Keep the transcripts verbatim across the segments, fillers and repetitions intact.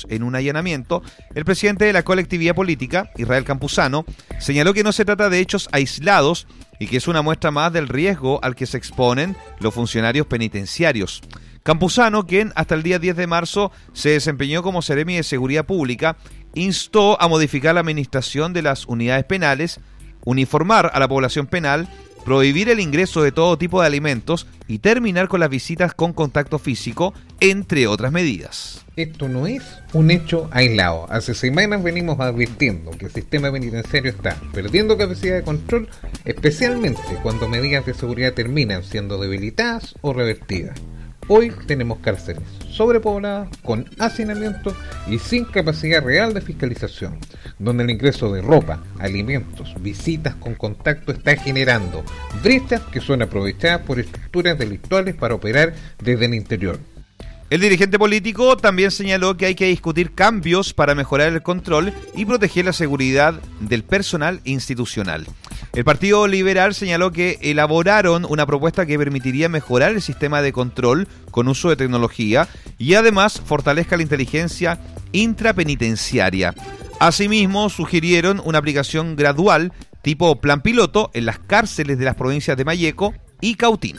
detenidos en un allanamiento, el presidente de la colectividad política, Israel Campuzano, señaló que no se trata de hechos aislados y que es una muestra más del riesgo al que se exponen los funcionarios penitenciarios. Campuzano, quien hasta el día diez de marzo se desempeñó como seremi de Seguridad Pública, instó a modificar la administración de las unidades penales, uniformar a la población penal, prohibir el ingreso de todo tipo de alimentos y terminar con las visitas con contacto físico, entre otras medidas. Esto no es un hecho aislado. Hace semanas venimos advirtiendo que el sistema penitenciario está perdiendo capacidad de control, especialmente cuando medidas de seguridad terminan siendo debilitadas o revertidas. Hoy tenemos cárceles sobrepobladas, con hacinamiento y sin capacidad real de fiscalización, donde el ingreso de ropa, alimentos, visitas con contacto está generando brechas que son aprovechadas por estructuras delictuales para operar desde el interior. El dirigente político también señaló que hay que discutir cambios para mejorar el control y proteger la seguridad del personal institucional. El Partido Liberal señaló que elaboraron una propuesta que permitiría mejorar el sistema de control con uso de tecnología y además fortalezca la inteligencia intrapenitenciaria. Asimismo, sugirieron una aplicación gradual tipo plan piloto en las cárceles de las provincias de Malleco y Cautín.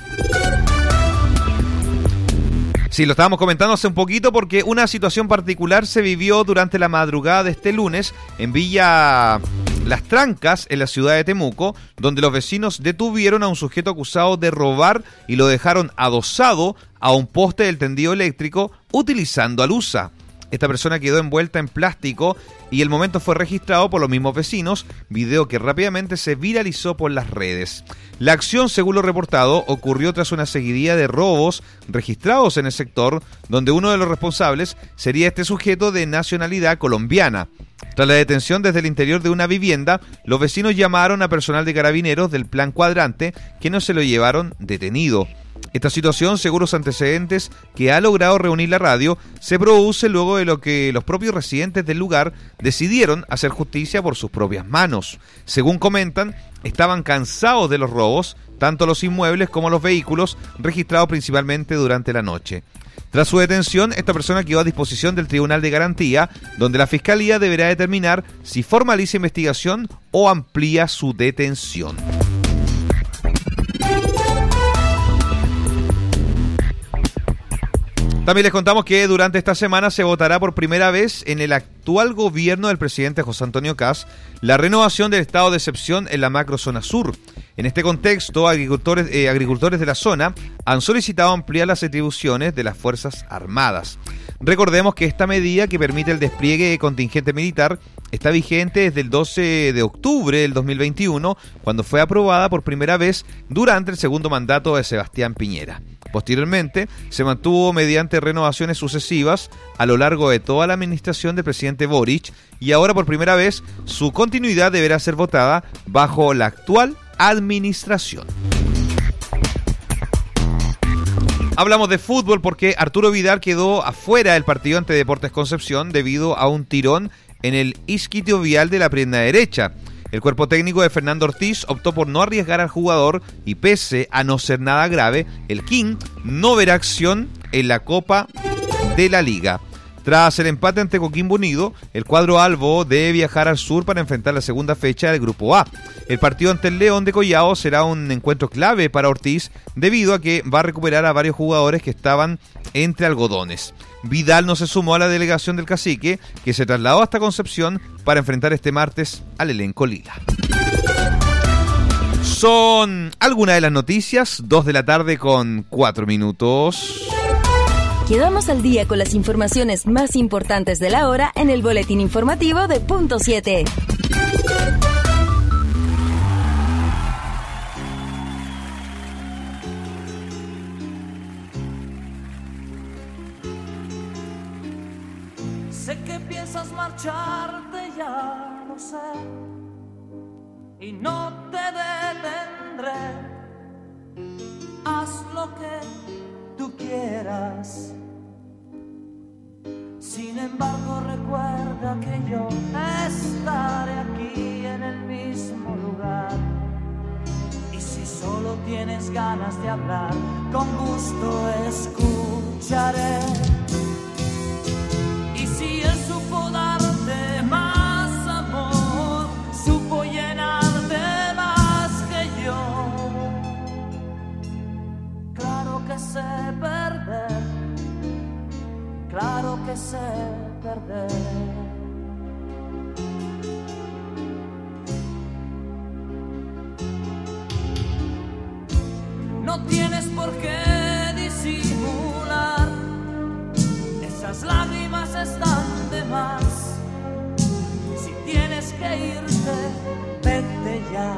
Sí, lo estábamos comentando hace un poquito porque una situación particular se vivió durante la madrugada de este lunes en Villa Las Trancas, en la ciudad de Temuco, donde los vecinos detuvieron a un sujeto acusado de robar y lo dejaron adosado a un poste del tendido eléctrico utilizando alusa. Esta persona quedó envuelta en plástico y el momento fue registrado por los mismos vecinos, video que rápidamente se viralizó por las redes. La acción, según lo reportado, ocurrió tras una seguidilla de robos registrados en el sector, donde uno de los responsables sería este sujeto de nacionalidad colombiana. Tras la detención desde el interior de una vivienda, los vecinos llamaron a personal de carabineros del Plan Cuadrante, que no se lo llevaron detenido. Esta situación, según los antecedentes que ha logrado reunir la radio, se produce luego de lo que los propios residentes del lugar decidieron hacer justicia por sus propias manos. Según comentan, estaban cansados de los robos, tanto los inmuebles como los vehículos, registrados principalmente durante la noche. Tras su detención, esta persona quedó a disposición del Tribunal de Garantía, donde la Fiscalía deberá determinar si formaliza investigación o amplía su detención. También les contamos que durante esta semana se votará por primera vez en el actual gobierno del presidente José Antonio Kast la renovación del estado de excepción en la macrozona sur. En este contexto, agricultores, eh, agricultores de la zona han solicitado ampliar las atribuciones de las Fuerzas Armadas. Recordemos que esta medida, que permite el despliegue de contingente militar, está vigente desde el doce de octubre del dos mil veintiuno, cuando fue aprobada por primera vez durante el segundo mandato de Sebastián Piñera. Posteriormente, se mantuvo mediante renovaciones sucesivas a lo largo de toda la administración del presidente Boric, y ahora por primera vez su continuidad deberá ser votada bajo la actual administración. Hablamos de fútbol porque Arturo Vidal quedó afuera del partido ante Deportes Concepción debido a un tirón en el isquiotibial de la pierna derecha. El cuerpo técnico de Fernando Ortiz optó por no arriesgar al jugador y, pese a no ser nada grave, el King no verá acción en la Copa de la Liga. Tras el empate ante Coquimbo Unido, el cuadro albo debe viajar al sur para enfrentar la segunda fecha del Grupo A. El partido ante el León de Collao será un encuentro clave para Ortiz debido a que va a recuperar a varios jugadores que estaban entre algodones. Vidal no se sumó a la delegación del Cacique, que se trasladó hasta Concepción para enfrentar este martes al elenco lila. Son algunas de las noticias, dos de la tarde con cuatro minutos. Quedamos al día con las informaciones más importantes de la hora en el boletín informativo de Punto siete. Sé que piensas marcharte, ya lo sé, y no te detendré. Haz lo que tú quieras. Sin embargo, recuerda que yo estaré aquí en el mismo lugar. Y si solo tienes ganas de hablar, con gusto escucharé. Y si es perder. No tienes por qué disimular, esas lágrimas están de más. Si tienes que irte, vete ya.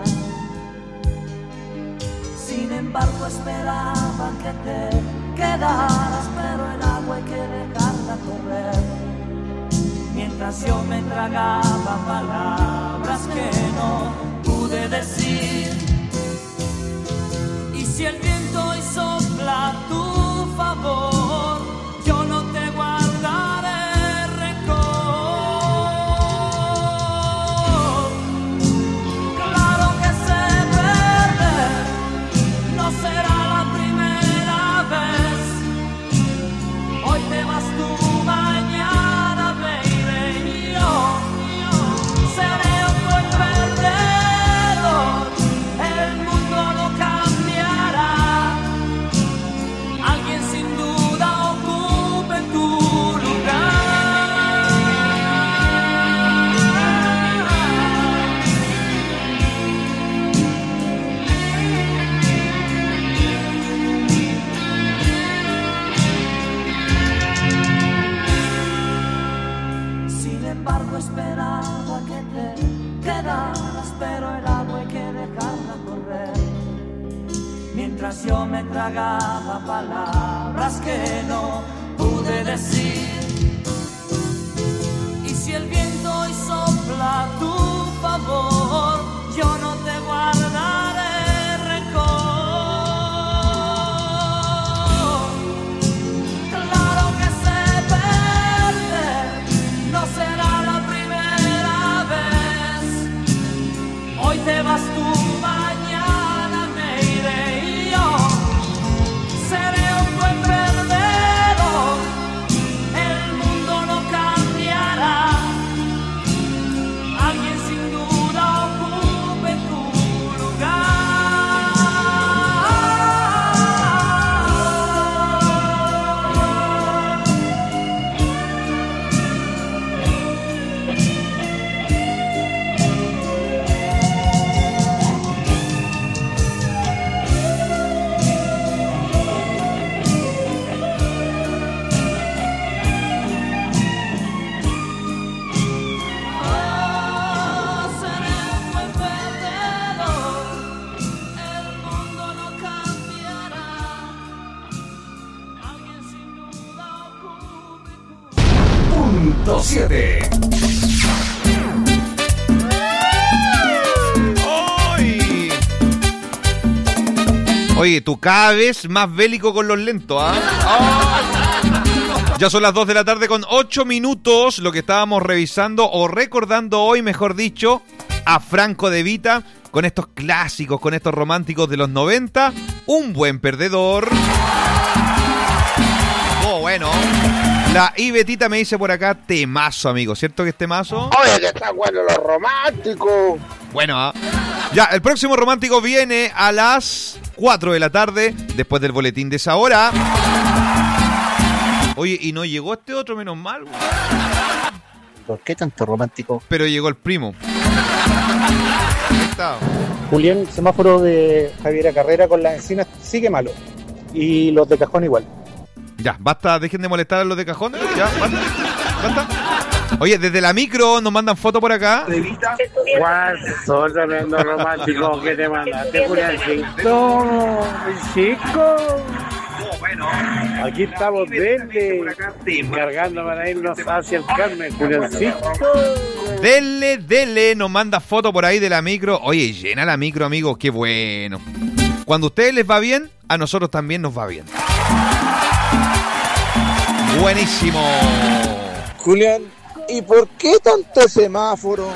Sin embargo esperaba que te quedaras, pero el agua hay que dejarla correr. Mientras yo me tragaba palabras que no pude decir. Y si el viento hoy sopla a tu favor, yo no te guardaré rencor. Claro que sé perder, no será la primera vez. Hoy te vas tú, mañana baby, y yo, yo seré un buen perdedor. El mundo no cambiará, alguien sin duda ocupe tu lugar. Sin embargo esperaba que te quedaras, pero el agua hay que dejarla correr. Mientras yo me tragaba palabras que no pude decir. Y si el viento hoy sopla a tu favor, yo no te guardaré rencor. Claro que sé perder, no será la primera vez. Hoy te vas tú, mañana me iré, y yo seré un buen perdedor. El mundo no cambiará, alguien sin duda ocupe tu lugar. Oh, seré un buen perdedor. El mundo no cambiará, alguien sin duda ocupe tu Punto siete. ¡Ay! Oye, tú cada vez más bélico con los lentos, ¿ah? ¡Ay! Ya son las dos de la tarde con ocho minutos, lo que estábamos revisando o recordando hoy, mejor dicho, a Franco De Vita, con estos clásicos, con estos románticos de los noventa, Un buen perdedor. Oh, bueno. La Ibetita me dice por acá, temazo, amigo, ¿cierto que es temazo? Oye, que está bueno los románticos. Bueno, ¿ah? Ya, el próximo romántico viene a las cuatro de la tarde, después del boletín de esa hora. Oye, y no llegó este otro, menos mal, güey. ¿Por qué tanto romántico? Pero llegó el primo. Ahí está. Julián, el semáforo de Javiera Carrera con las encinas sigue malo. Y los de Cajón igual. Ya, basta, dejen de molestar a los de Cajón. Ya, basta, basta. Oye, desde la micro nos mandan fotos por acá. ¿Cuál son tremendo romántico que te mandaste, Juliancito? Chico. Bueno, aquí estamos desde cargando para irnos hacia el Carmen, Juliancito. Dele, dele, nos manda foto por ahí de la micro. Oye, llena la micro, amigos, qué bueno. Cuando a ustedes les va bien, a nosotros también nos va bien. Buenísimo. Julián, ¿y por qué tanto semáforo?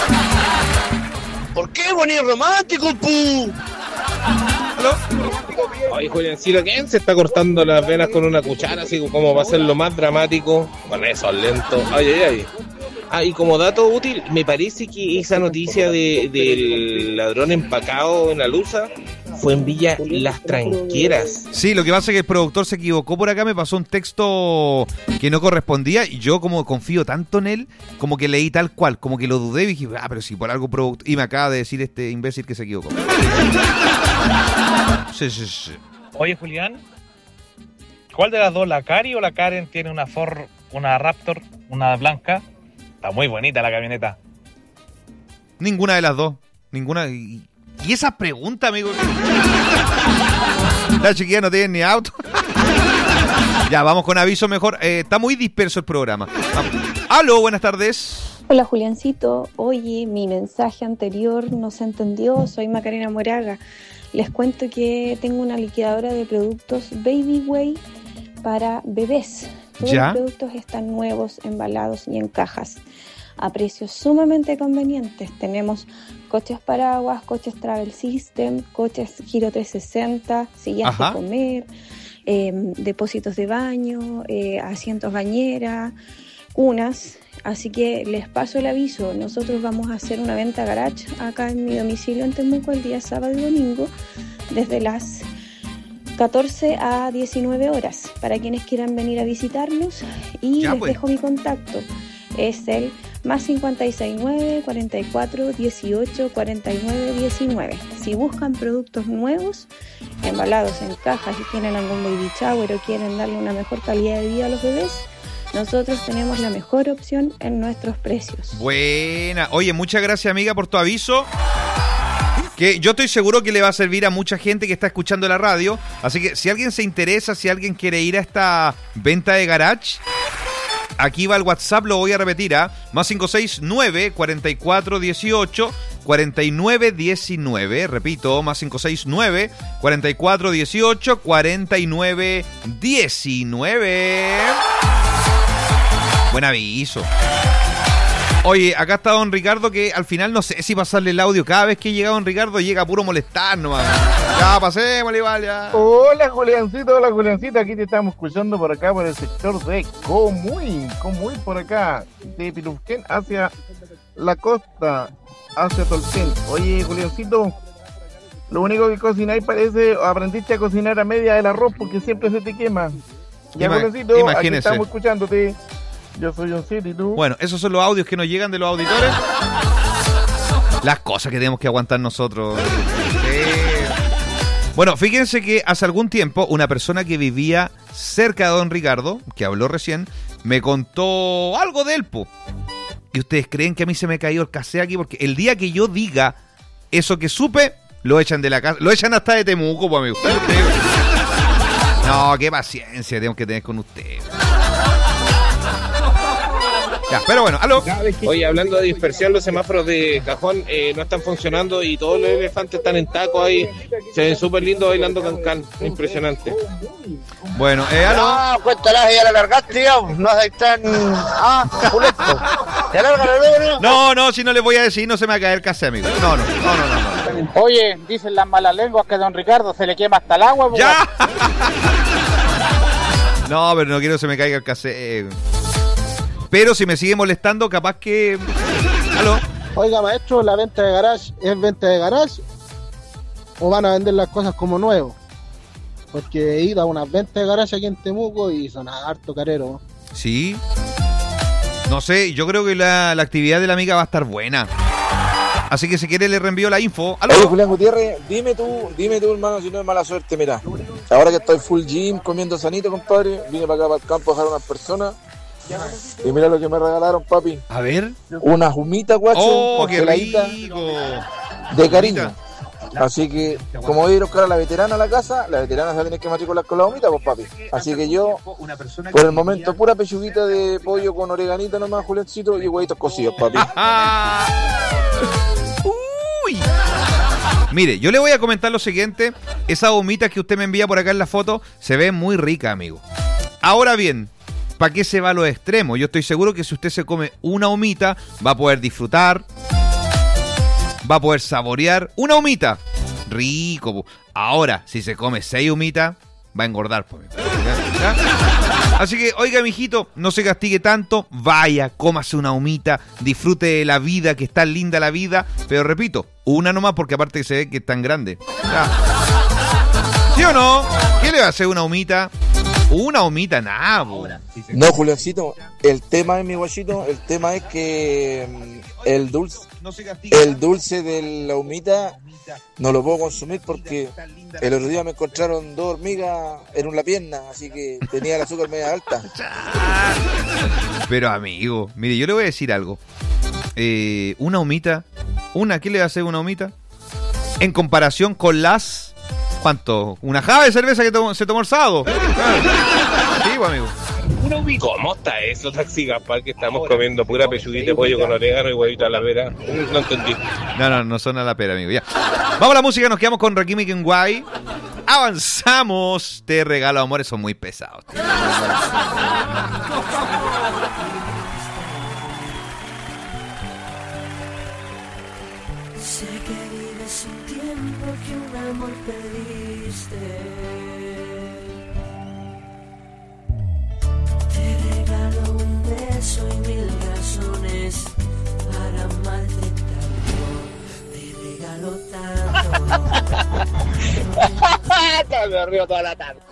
¿Por qué bonito romántico, pu? Oye, Juliancito, ¿quién se está cortando las venas con una cuchara así como va a ser lo más dramático? Con eso, lento. Ay, ay, ay. Ah, y como dato útil, me parece que esa noticia de, del ladrón empacado en la Lusa fue en Villa Las Tranqueras. Sí, lo que pasa es que el productor se equivocó por acá, me pasó un texto que no correspondía y yo como confío tanto en él, como que leí tal cual, como que lo dudé y dije, ah, pero si por algo productor... Y me acaba de decir este imbécil que se equivocó. Sí, sí, sí. Oye, Julián, ¿cuál de las dos, la Cari o la Karen, tiene una Ford, una Raptor, una blanca? Está muy bonita la camioneta. Ninguna de las dos. Ninguna. Y, y esa pregunta, amigo. La chiquilla no tiene ni auto. Ya, vamos con aviso mejor. Eh, está muy disperso el programa. Vamos. Aló, buenas tardes. Hola, Juliancito. Oye, mi mensaje anterior no se entendió. Soy Macarena Moraga. Les cuento que tengo una liquidadora de productos Baby Way para bebés. Todos ¿Ya? los productos están nuevos, embalados y en cajas, a precios sumamente convenientes. Tenemos coches paraguas, coches Travel System, coches Giro trescientos sesenta, sillas Ajá. de comer, eh, depósitos de baño, eh, asientos bañera, cunas. Así que les paso el aviso. Nosotros vamos a hacer una venta garage acá en mi domicilio en Temuco el día sábado y domingo desde las catorce a diecinueve horas para quienes quieran venir a visitarnos, y Ya, les pues. dejo mi contacto. Es el más cincuenta y seis nueve, cuarenta y cuatro, dieciocho, cuarenta y nueve, diecinueve. Si buscan productos nuevos, embalados en cajas y tienen algún baby shower o quieren darle una mejor calidad de vida a los bebés, nosotros tenemos la mejor opción en nuestros precios. Buena. Oye, muchas gracias, amiga, por tu aviso. Que yo estoy seguro que le va a servir a mucha gente que está escuchando la radio. Así que si alguien se interesa, si alguien quiere ir a esta venta de garage, aquí va el WhatsApp, lo voy a repetir, ¿ah? Más cinco seis nueve, cuarenta y cuatro, dieciocho, cuarenta y nueve, diecinueve. Repito, más cinco seis nueve, cuarenta y cuatro, dieciocho, cuarenta y nueve, diecinueve. Buen aviso. Oye, acá está don Ricardo, que al final no sé si pasarle el audio. Cada vez que llega don Ricardo llega a puro molestar nomás. Ya, pasémosle, vale, ya. Hola, Juliancito, hola, Juliancito. Aquí te estamos escuchando por acá, por el sector de Comuy. Comuy por acá, de Pirufquén hacia la costa, hacia Tolten. Oye, Juliancito, lo único que cocináis parece, aprendiste a cocinar a media del arroz porque siempre se te quema. Ya, Ima- Juliancito, aquí imagínese. estamos escuchándote. Yo soy un City, ¿tú? Bueno, esos son los audios que nos llegan de los auditores. Las cosas que tenemos que aguantar nosotros. Sí. Bueno, fíjense que hace algún tiempo una persona que vivía cerca de don Ricardo, que habló recién, me contó algo de él, po. Y ustedes creen que a mí se me cayó el casé aquí, porque el día que yo diga eso que supe, lo echan de la casa, lo echan hasta de Temuco, pues, amigo. No, qué paciencia tenemos que tener con ustedes. Ya, pero bueno, aló. Oye, hablando de dispersión, los semáforos de cajón eh, no están funcionando y todos los elefantes están en taco ahí. Se ven súper lindos bailando cancán. Impresionante. Bueno, eh, aló. No, cuéntala, ya la largaste, ya. No hay tan. Ah, Juleto. ¿Te larga la luego? No, no, si no les voy a decir, no se me va a caer el casé, amigo. No, no, no, no, no. no. Oye, dicen las malas lenguas que a don Ricardo se le quema hasta el agua. po. ¡Ya! No, pero no quiero que se me caiga el casé. Pero si me sigue molestando, capaz que... ¿Aló? Oiga, maestro, ¿la venta de garage es venta de garage o van a vender las cosas como nuevo? Porque he ido a unas ventas de garage aquí en Temuco y son harto carero. Sí. No sé, yo creo que la, la actividad de la amiga va a estar buena. Así que si quiere le reenvío la info. ¿Aló? Oye, Julián Gutiérrez, dime tú, dime tú, hermano, si no es mala suerte, mira. Ahora que estoy full gym, comiendo sanito, compadre, vine para acá, para el campo, a dejar a unas personas. Y mira lo que me regalaron, papi. A ver. Una humita, guacho. ¡Oh, qué congeladita, rico! de cariño. Así que, como voy a ir a buscar a la veterana a la casa, la veterana se va a tener que matricular con la humita, pues, papi. Así que yo, por el momento, pura pechuguita de pollo con oreganito nomás, Juliancito, y huevitos cocidos, papi. Uy. Mire, yo le voy a comentar lo siguiente. Esa humita que usted me envía por acá en la foto se ve muy rica, amigo. Ahora bien, ¿para qué se va a los extremos? Yo estoy seguro que si usted se come una humita, va a poder disfrutar, va a poder saborear una humita. Rico, po. Ahora, si se come seis humitas, va a engordar, po. ¿Ya? Así que, oiga, mijito, no se castigue tanto, vaya, cómase una humita, disfrute de la vida, que está linda la vida, pero repito, una nomás porque aparte que se ve que es tan grande. ¿Ya? ¿Sí o no? ¿Qué le va a hacer una humita? Una humita, nada, po. No, Juliancito, el tema es, mi guachito, el tema es que mm, el dulce, el dulce de la humita no lo puedo consumir porque el otro día me encontraron dos hormigas en una pierna, así que tenía el azúcar media alta. Pero amigo, mire, yo le voy a decir algo. Eh, una humita, una, ¿qué le va a hacer una humita? En comparación con las... ¿Cuánto? Una java de cerveza que to- se tomó el sábado. Sí, pues, amigo. ¿Cómo está eso, Taxi Gaspar? Que estamos comiendo pura pechuguita de pollo con orégano y huevito a la vera. No entendí. No, no, no son a la pera, amigo. Ya. Vamos a la música, nos quedamos con Rakim y Kenway. Avanzamos. Te regalo amores, son muy pesados. Sé que vives un tiempo que un amor perdiste. Te regalo un beso y mil razones para amarte tanto. Te regalo tanto. Me río toda la tarde.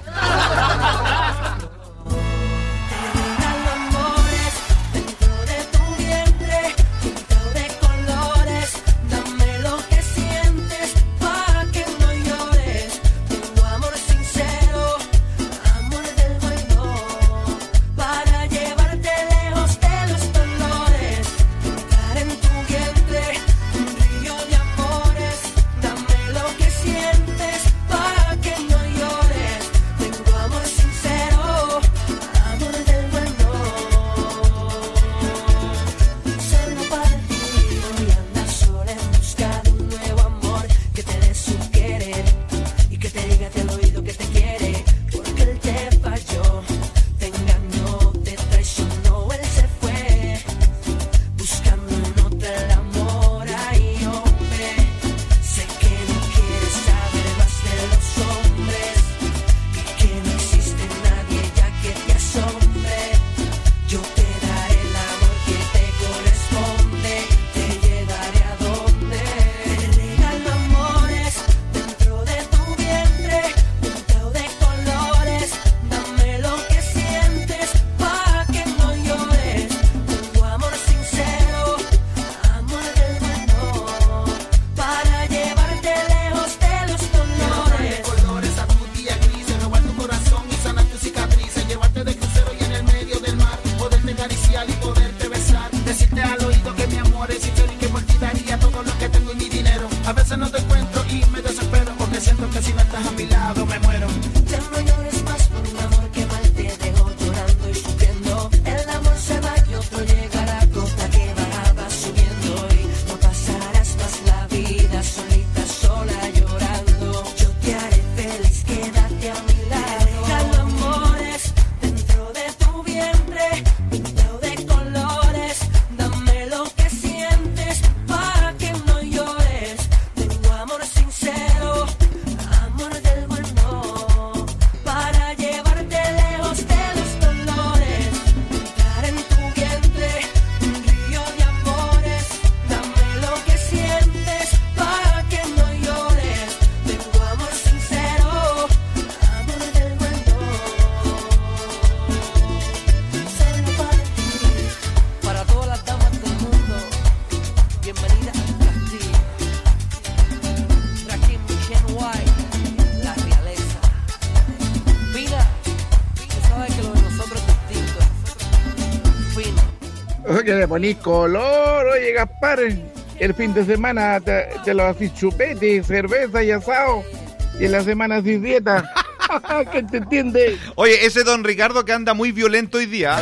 Que le ponís color, oye Gaspar, el fin de semana te, te lo haces chupete, cerveza y asado, y en la semana haces dieta. ¿Qué te entiende? Oye, ese don Ricardo que anda muy violento hoy día.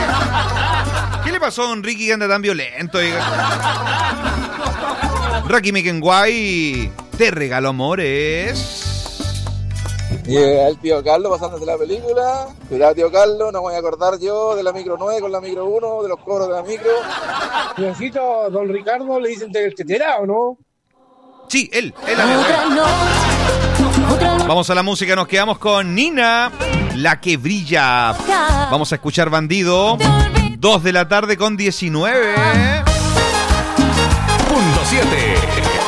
¿Qué le pasó a don Ricky que anda tan violento? Rakim y Kenway, te regalo amores. Y el tío Carlos pasándose la película. Cuidado, tío Carlos, no voy a acordar yo de la micro nueve con la micro uno, de los cobros de la micro. Necesito, don Ricardo, le dicen del tetera, ¿o no? Sí, él, él amigo. Vamos a la música, nos quedamos con Nina. La que brilla. Vamos a escuchar Bandido. dos de la tarde con diecinueve. Punto siete.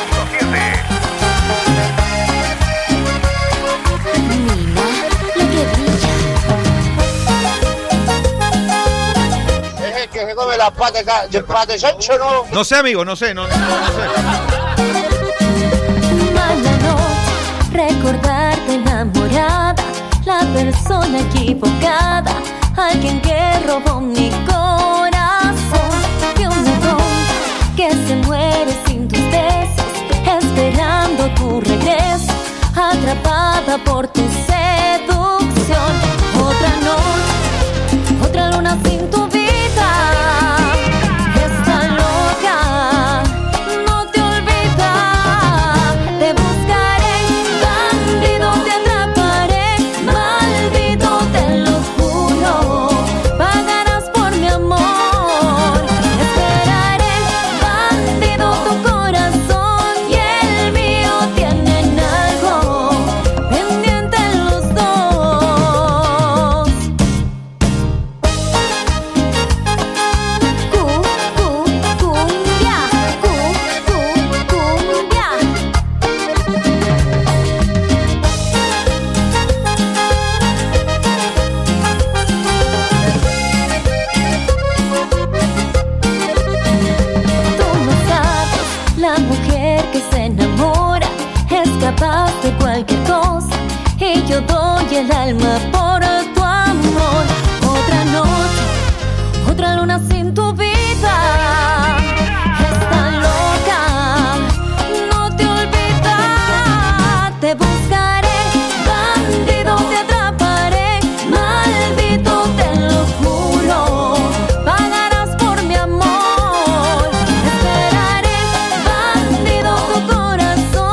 Que se come las patas de pate chancho, ¿no? No sé, amigo, no sé, no, no, no sé. Mala noche, recordarte enamorada, la persona equivocada, alguien que robó mi corazón, y un ladrón que se muere sin tus besos, esperando tu regreso, atrapada por tu seducción. Otra noche, otra luna sin tu vida. De cualquier cosa y yo doy el alma por tu amor. Otra noche, otra luna sin tu vida. Está loca, no te olvidas. Te buscaré, bandido, te atraparé. Maldito, te lo juro. Pagarás por mi amor. Esperaré, bandido, tu corazón.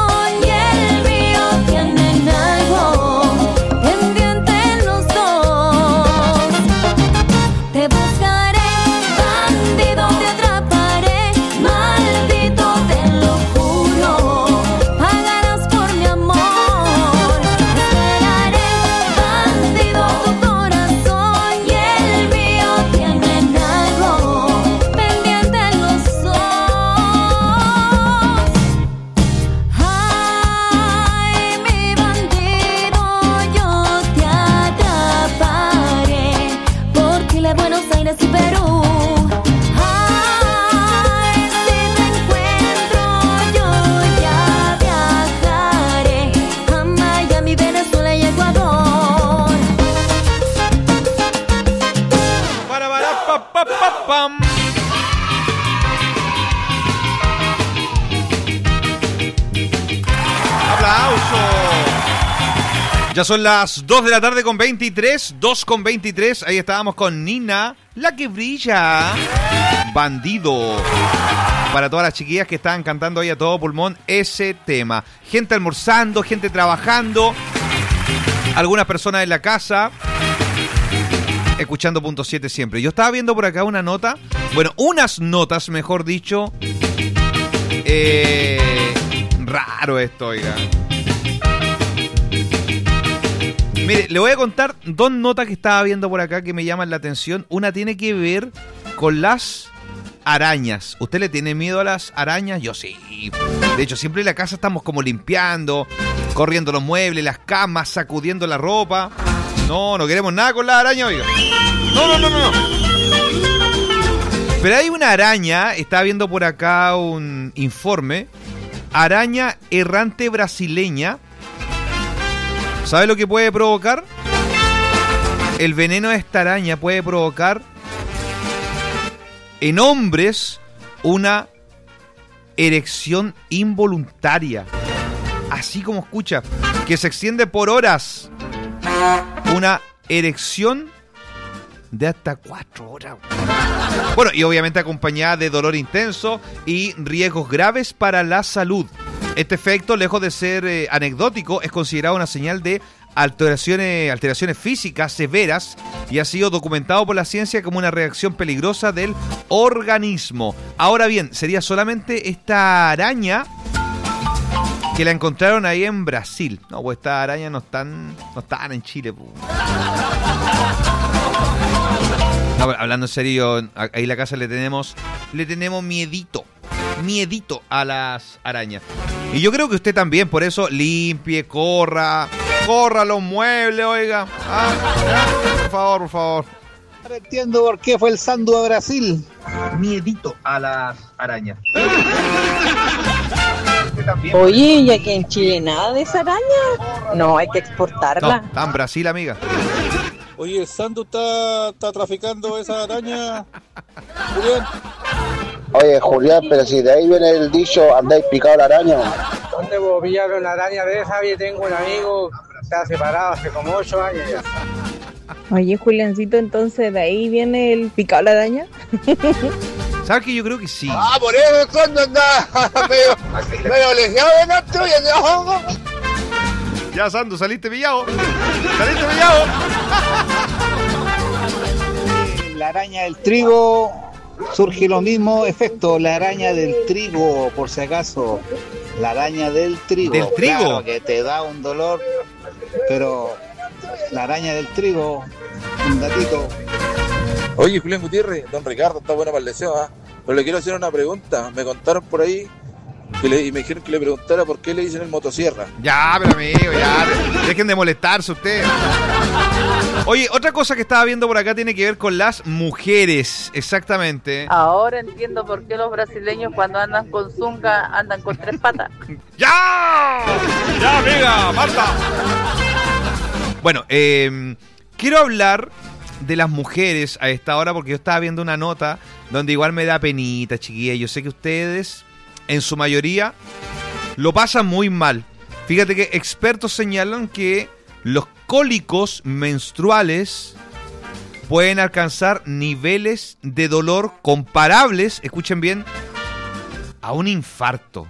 Ya son las dos de la tarde con veintitrés, dos con veintitrés, ahí estábamos con Nina, la que brilla, Bandido. Para todas las chiquillas que estaban cantando ahí a todo pulmón ese tema. Gente almorzando, gente trabajando, algunas personas en la casa, escuchando Punto siete siempre. Yo estaba viendo por acá una nota, bueno, unas notas, mejor dicho, eh, raro esto, oiga. Mire, le voy a contar dos notas que estaba viendo por acá que me llaman la atención. Una tiene que ver con las arañas. ¿Usted le tiene miedo a las arañas? Yo sí. De hecho, siempre en la casa estamos como limpiando, corriendo los muebles, las camas, sacudiendo la ropa. No, no queremos nada con las arañas, oiga. No, no, no, no, no. Pero hay una araña, estaba viendo por acá un informe. Araña errante brasileña. ¿Sabe lo que puede provocar? El veneno de esta araña puede provocar en hombres una erección involuntaria. Así como escucha, que se extiende por horas. Una erección de hasta cuatro horas. Bueno, y obviamente acompañada de dolor intenso y riesgos graves para la salud. Este efecto, lejos de ser eh, anecdótico, es considerado una señal de alteraciones, alteraciones físicas severas y ha sido documentado por la ciencia como una reacción peligrosa del organismo. Ahora bien, sería solamente esta araña que la encontraron ahí en Brasil. No, pues estas arañas no están, no están en Chile. Pues. hablando en serio, ahí la casa le tenemos, le tenemos miedito, miedito a las arañas. Y yo creo que usted también, por eso limpie, corra, corra los muebles, oiga. Ah, ya, por favor, por favor. No entiendo por qué fue el Sandu a Brasil. Miedito a las arañas. Oye, ¿y aquí en Chile nada de esa araña? No, hay que exportarla. No, está en Brasil, amiga. Oye, el Sandu está, está traficando esa araña. Julián. Oye, Julián, pero si de ahí viene el dicho, andáis picado la araña. ¿Dónde puedo pillar una araña de esa? Yo tengo un amigo que está separado hace como ocho años ya. Oye, Juliancito, entonces de ahí viene el picado la araña. ¿Sabes que yo creo que sí? Ah, por eso el Sandu anda medio, medio leseado de nuestro y ya, Sandu, saliste pillado. Saliste pillado. La araña del trigo surge lo mismo efecto. La araña del trigo, por si acaso. La araña del trigo. ¿Del trigo? Claro, que te da un dolor, pero la araña del trigo, un datito. Oye, Julián Gutiérrez, don Ricardo está bueno para el deseo, ¿ah? Pero le quiero hacer una pregunta. Me contaron por ahí que le, y me dijeron que le preguntara por qué le dicen el motosierra. Ya, pero amigo, ya. Dejen de molestarse ustedes. Oye, otra cosa que estaba viendo por acá tiene que ver con las mujeres, exactamente. Ahora entiendo por qué los brasileños cuando andan con zunga andan con tres patas. ¡Ya! ¡Ya, amiga! ¡Basta! Bueno, eh, quiero hablar de las mujeres a esta hora porque yo estaba viendo una nota donde igual me da penita, chiquilla. Yo sé que ustedes, en su mayoría, lo pasan muy mal. Fíjate que expertos señalan que los cólicos menstruales pueden alcanzar niveles de dolor comparables, escuchen bien, a un infarto.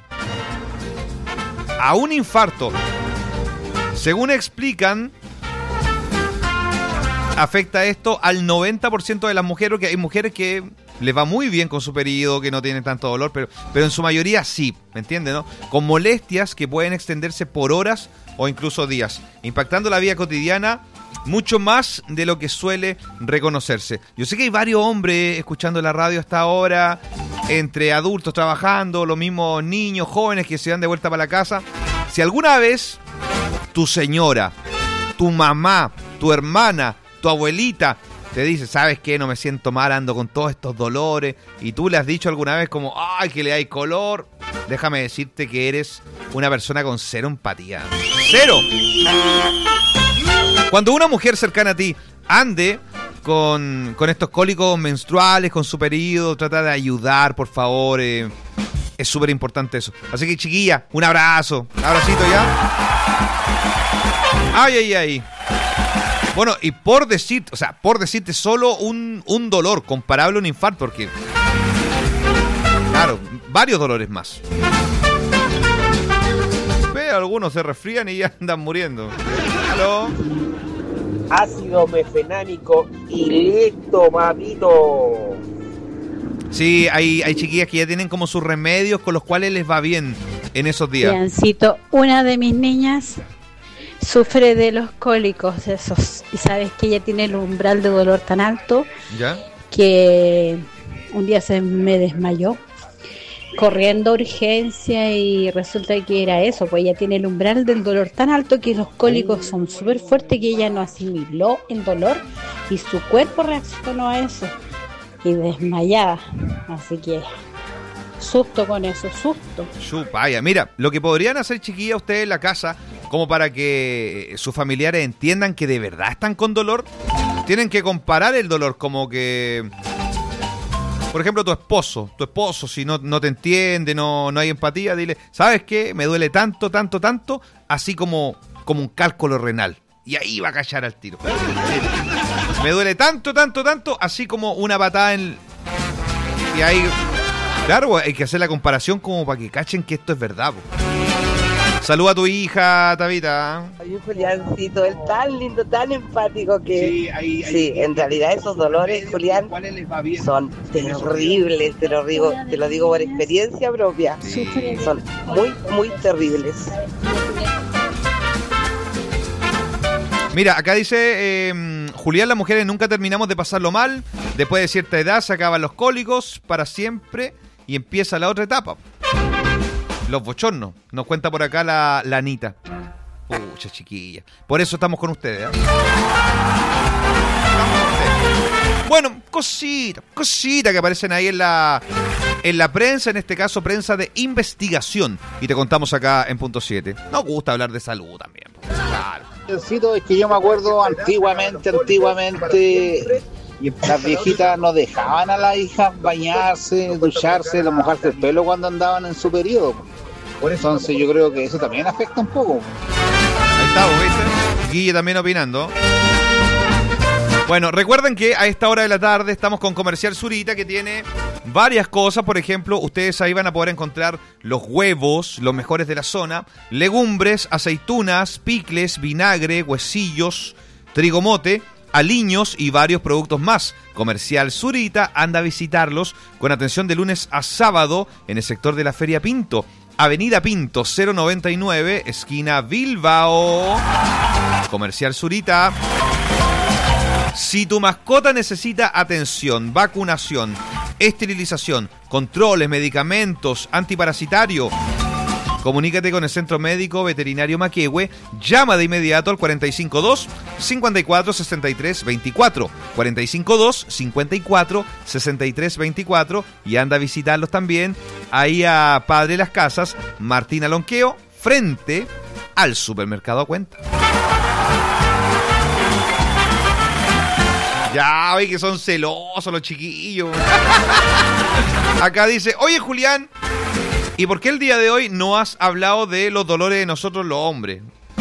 A un infarto. Según explican, afecta esto al noventa por ciento de las mujeres, porque hay mujeres que les va muy bien con su periodo, que no tienen tanto dolor, pero, pero en su mayoría sí, ¿me entienden, no? Con molestias que pueden extenderse por horas o incluso días, impactando la vida cotidiana mucho más de lo que suele reconocerse. Yo sé que hay varios hombres escuchando la radio hasta ahora, entre adultos trabajando, los mismos niños, jóvenes que se dan de vuelta para la casa. Si alguna vez tu señora, tu mamá, tu hermana, tu abuelita te dice, ¿sabes qué? No me siento mal, ando con todos estos dolores, y tú le has dicho alguna vez como, ¡ay, que le hay color! Déjame decirte que eres una persona con cero empatía. ¡Cero! Cuando una mujer cercana a ti ande con, con estos cólicos menstruales, con su periodo, trata de ayudar, por favor. Eh, es súper importante eso. Así que, chiquilla, un abrazo. Un abracito ya. ¡Ay, ay, ay! Bueno, y por decir, o sea, por decirte solo un, un dolor comparable a un infarto, porque, claro, varios dolores más. Pero algunos se resfrían y ya andan muriendo. ¿Aló? Ácido mefenámico y listo, mamito. Sí, hay, hay chiquillas que ya tienen como sus remedios con los cuales les va bien en esos días. Biancito, una de mis niñas sufre de los cólicos esos, y sabes que ella tiene el umbral de dolor tan alto, ¿ya? Que un día se me desmayó corriendo a urgencia y resulta que era eso, pues ella tiene el umbral del dolor tan alto que los cólicos son súper fuertes, que ella no asimiló el dolor y su cuerpo reaccionó a eso y desmayada, así que susto con eso, susto. Chupaya, mira, lo que podrían hacer, chiquillas, ustedes en la casa, como para que sus familiares entiendan que de verdad están con dolor, tienen que comparar el dolor, como que, por ejemplo, tu esposo, tu esposo, si no, no te entiende, no, no hay empatía, dile, ¿sabes qué? Me duele tanto, tanto, tanto, así como, como un cálculo renal. Y ahí va a callar al tiro. Me duele tanto, tanto, tanto, así como una patada en... Y ahí... Claro, hay que hacer la comparación como para que cachen que esto es verdad. Po. Saluda a tu hija, Tabita. Ay, Juliancito, es tan lindo, tan empático que... Sí, hay, hay, sí en realidad esos dolores, Julián, son terribles, te lo digo, te lo digo por experiencia propia. Sí. Son muy, muy terribles. Mira, acá dice eh, Julián, las mujeres nunca terminamos de pasarlo mal. Después de cierta edad se acaban los cólicos para siempre y empieza la otra etapa. Los bochornos. Nos cuenta por acá la, la Anita. Pucha, chiquilla. Por eso estamos con ustedes, ¿eh? Bueno, cositas, cositas que aparecen ahí en la en la prensa, en este caso prensa de investigación. Y te contamos acá en punto siete. Nos gusta hablar de salud también. Claro. Es que yo me acuerdo antiguamente, antiguamente, las viejitas no dejaban a las hijas bañarse, ducharse, mojarse el pelo cuando andaban en su periodo. Entonces yo creo que eso también afecta un poco. Ahí está, ¿viste? Guille también opinando. Bueno, recuerden que a esta hora de la tarde estamos con Comercial Zurita, que tiene varias cosas. Por ejemplo, ustedes ahí van a poder encontrar los huevos, los mejores de la zona, legumbres, aceitunas, picles, vinagre, huesillos, trigo mote, aliños y varios productos más. Comercial Zurita, anda a visitarlos con atención de lunes a sábado en el sector de la Feria Pinto. Avenida Pinto cero noventa y nueve, esquina Bilbao. Comercial Zurita. Si tu mascota necesita atención, vacunación, esterilización, controles, medicamentos, antiparasitario, comunícate con el Centro Médico Veterinario Maquehue. Llama de inmediato al cuatro cinco dos, cinco cuatro, seis tres dos cuatro. cuatro cinco dos, cinco cuatro, seis tres dos cuatro. Y anda a visitarlos también ahí a Padre Las Casas, Martín Alonqueo, frente al Supermercado a Cuenta. Ya, oye, que son celosos los chiquillos. Acá dice, oye, Julián, ¿y por qué el día de hoy no has hablado de los dolores de nosotros los hombres?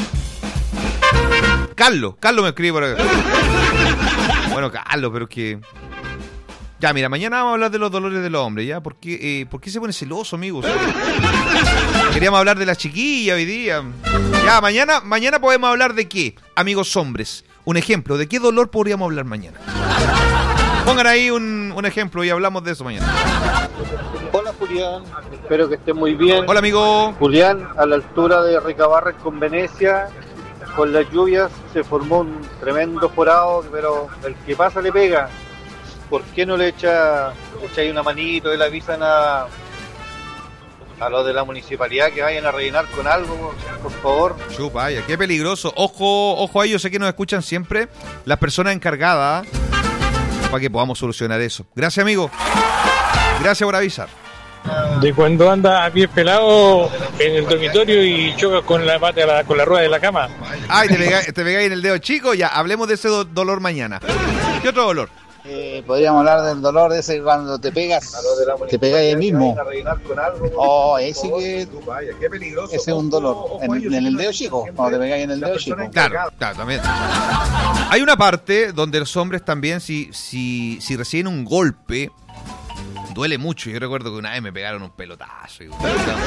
Carlos, Carlos me escribe por acá. Bueno, Carlos, pero es que... Ya, mira, mañana vamos a hablar de los dolores de los hombres, ¿ya? ¿Por qué, eh, ¿por qué se pone celoso, amigos? Queríamos hablar de la chiquilla hoy día. Ya, mañana, mañana podemos hablar de qué, amigos hombres. Un ejemplo, ¿de qué dolor podríamos hablar mañana? Pongan ahí un, un ejemplo y hablamos de eso mañana. Hola, Julián, espero que esté muy bien. Hola, amigo. Julián, a la altura de Ricabarres con Venecia, con las lluvias se formó un tremendo forado, pero el que pasa le pega. ¿Por qué no le echa, le echa ahí una manito y le avisan a, a los de la municipalidad que vayan a rellenar con algo, por favor? Chupa, vaya, qué peligroso. Ojo, ojo a ellos, sé que nos escuchan siempre las personas encargadas para que podamos solucionar eso. Gracias, amigo. Gracias por avisar. De cuando andas a pie pelado en el dormitorio y chocas con la pata, la, con la rueda de la cama. Ay, te pegáis, te pegáis en el dedo chico. Ya, hablemos de ese do- dolor mañana. ¿Qué otro dolor? Eh, podríamos hablar del dolor de ese cuando te pegas, te pegas ahí mismo. Oh, ese que ese es un dolor en, en el dedo chico, cuando te pegas en el dedo chico. Claro, claro, también. Hay una parte donde los hombres también, si, si, si reciben un golpe, duele mucho. Yo recuerdo que una vez me pegaron un pelotazo. Y...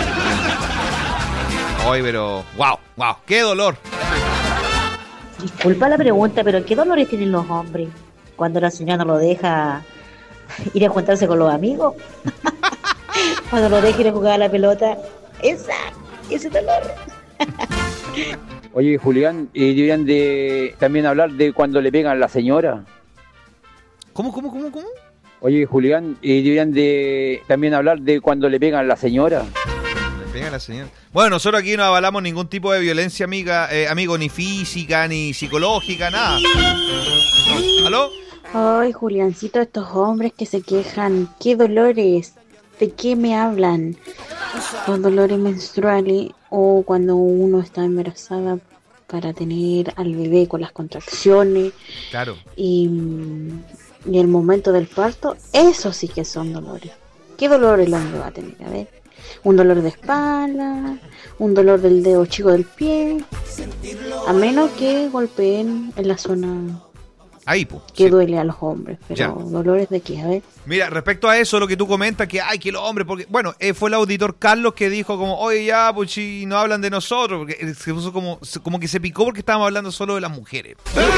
Oye, pero wow, wow, qué dolor. Disculpa la pregunta, pero ¿qué dolores tienen los hombres cuando la señora no lo deja ir a juntarse con los amigos? Cuando lo deja ir a jugar a la pelota. Esa, ese dolor. Oye, Julián, ¿y deberían de también hablar de cuando le pegan a la señora? ¿Cómo, cómo, cómo, cómo? Oye, Julián, ¿y deberían de también hablar de cuando le pegan a la señora? Le pegan a la señora. Bueno, nosotros aquí no avalamos ningún tipo de violencia, amiga, eh, amigo, ni física, ni psicológica, nada. ¿Aló? Ay, Juliancito, estos hombres que se quejan, ¿qué dolores? ¿De qué me hablan? Los dolores menstruales o cuando uno está embarazada para tener al bebé con las contracciones. Claro. Y, y el momento del parto, eso sí que son dolores. ¿Qué dolor el hombre va a tener? A ver, un dolor de espalda, un dolor del dedo chico del pie, a menos que golpeen en la zona ahí, pues, que sí. duele a los hombres, pero Ya. dolores de qué, a ver. Mira, respecto a eso, lo que tú comentas, que ay, que los hombres, porque, bueno, eh, fue el auditor Carlos que dijo como, oye, ya, pues si no hablan de nosotros, porque se puso como, como que se picó porque estábamos hablando solo de las mujeres.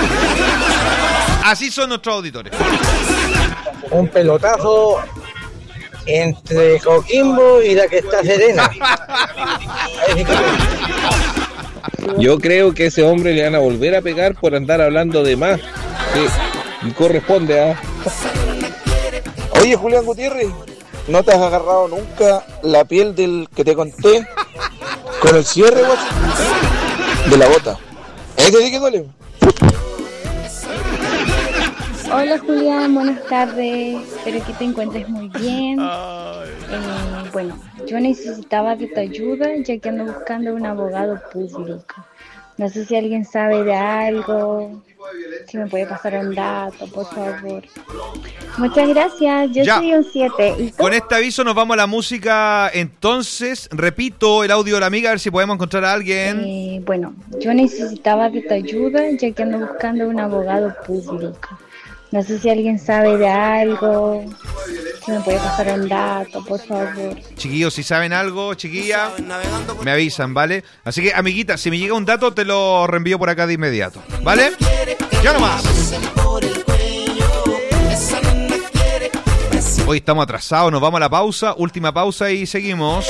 Así son nuestros auditores. Un pelotazo entre Coquimbo y la que está Serena. Yo creo que ese hombre le van a volver a pegar por andar hablando de más. Sí, y corresponde a... ¿eh? Oye, Julián Gutiérrez, ¿no te has agarrado nunca la piel del que te conté con el cierre, guacho? De la bota. ¿Eh? ¿Te dije que duele? Hola Julián, buenas tardes, espero que te encuentres muy bien. Eh, bueno, yo necesitaba de tu ayuda ya que ando buscando un abogado público. No sé si alguien sabe de algo, si me puede pasar un dato, por favor. Muchas gracias, yo Ya. soy un siete. ¿Y tú? Con este aviso nos vamos a la música. Entonces, repito el audio de la amiga, a ver si podemos encontrar a alguien. Eh, bueno, yo necesitaba de tu ayuda ya que ando buscando un abogado público. No sé si alguien sabe de algo, si me puede pasar un dato, por favor. Chiquillos, si saben algo, chiquilla, me avisan, ¿vale? Así que, amiguita, si me llega un dato, te lo reenvío por acá de inmediato, ¿vale? Ya nomás. Hoy estamos atrasados, nos vamos a la pausa, última pausa y seguimos.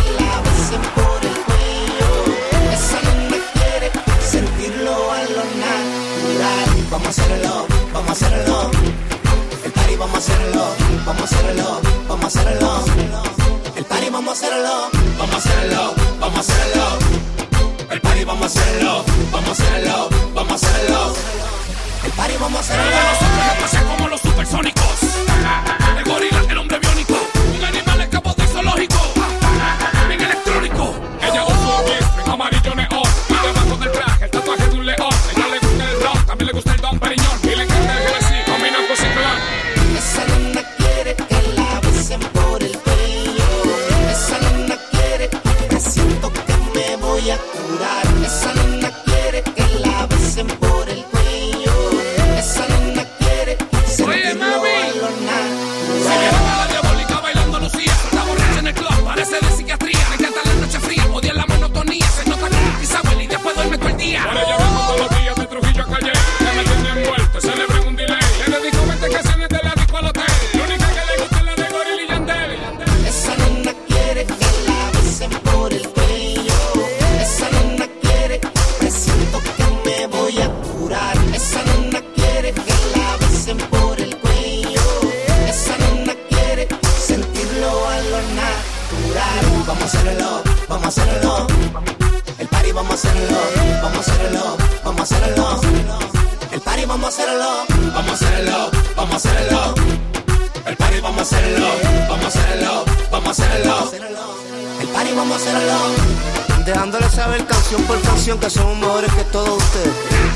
Vamos a hacerlo, vamos a hacerlo. El party vamos a hacerlo, vamos a hacerlo, vamos a hacerlo. El party vamos a hacerlo, vamos a hacerlo, vamos a hacerlo. El party vamos a hacerlo, vamos a hacerlo, vamos a hacerlo. El party vamos a hacerlo. Nosotros la pasa como los supersónicos. El gorila, el hombre biónico. Un animal escapó del zoológico. Bien electrónico. Ella usa un jean amarillo neón. Y debajo del traje el tatuaje de un león. Ella le gusta el rock, también le gusta el Don Periñón. Y le encanta el Genesis, combina con Ciclón. Esa nena quiere que la besen por el cuello. Esa nena quiere, presiento que me voy a curar. Esa nena quiere que la besen por el cuello. Esa nena quiere sentirlo a lo natural. Se viene la diabólica bailando Lucía. La borracha en el club, parece de psiquiatría. Le encanta la noche fría, odia la monotonía. Se nota que quizá huele y después duerme todo el día. Por ella vengo todos los días de Trujillo a Calle. Ya me tiene envuelto, celebren un delay. Le dedico veinte canciones de la disco al hotel. La única que le gusta es la de Gorilla y Yandel. Esa nena quiere que la besen por el cuello. Esa nena quiere, presiento que me voy a curar. Esa nena quiere que la besen por el cuello. Esa nena quiere sentirlo a lo natural. Vamos a hacerlo, vamos a hacerlo. El party vamos a hacerlo, vamos a hacerlo, vamos a hacerlo. El party vamos a hacerlo, vamos a hacerlo, vamos a hacerlo. El party vamos a hacerlo, vamos a hacerlo, vamos a hacerlo. El party vamos a hacerlo. Dejándole saber canción por canción que somos mejores que todos ustedes.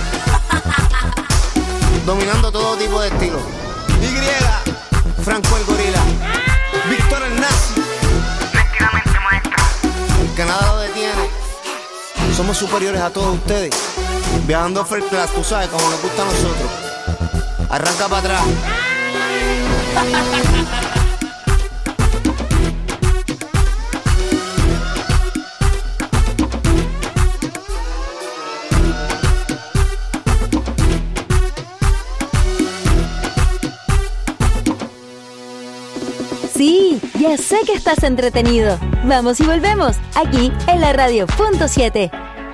Dominando todo tipo de estilo. Y, Franco el gorila, Víctor el nazi. El que nada lo detiene. Somos superiores a todos ustedes. Viajando first class, tú sabes, como nos gusta a nosotros. Arranca para atrás. Sí, ya sé que estás entretenido. Vamos y volvemos, aquí en la radio punto siete.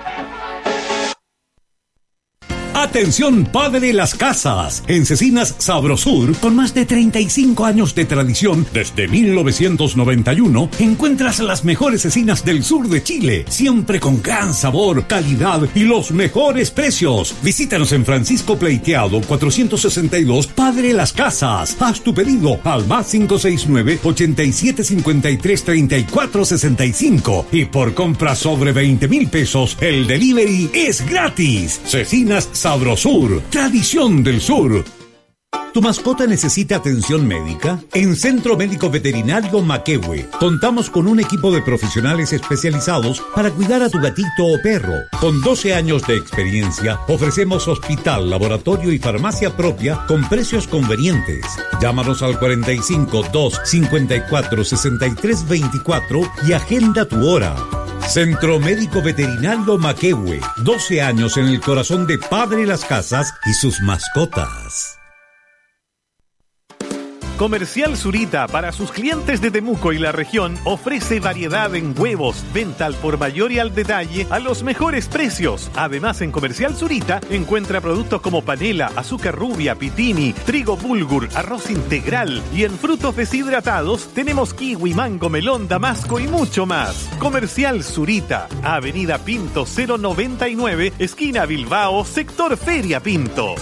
Atención Padre Las Casas, en Cecinas Sabrosur, con más de treinta y cinco años de tradición, desde mil novecientos noventa y uno, encuentras las mejores cecinas del sur de Chile, siempre con gran sabor, calidad y los mejores precios. Visítanos en Francisco Pleiteado cuatrocientos sesenta y dos, Padre Las Casas. Haz tu pedido al más cinco seis nueve, ochenta y siete cincuenta y tres treinta y cuatro sesenta y cinco y por compra sobre veinte mil pesos, el delivery es gratis. Cecinas Sabrosur, tradición del sur. ¿Tu mascota necesita atención médica? En Centro Médico Veterinario Maquehue contamos con un equipo de profesionales especializados para cuidar a tu gatito o perro. Con doce años de experiencia, ofrecemos hospital, laboratorio y farmacia propia con precios convenientes. Llámanos al cuarenta y cinco, dos, cincuenta y cuatro, sesenta y tres veinticuatro y agenda tu hora. Centro Médico Veterinario Maquehue, doce años en el corazón de Padre Las Casas y sus mascotas. Comercial Zurita, para sus clientes de Temuco y la región, ofrece variedad en huevos, venta al por mayor y al detalle a los mejores precios. Además, en Comercial Zurita encuentra productos como panela, azúcar rubia, pitini, trigo bulgur, arroz integral, y en frutos deshidratados tenemos kiwi, mango, melón, damasco y mucho más. Comercial Zurita, Avenida Pinto cero noventa y nueve, esquina Bilbao, sector Feria Pinto.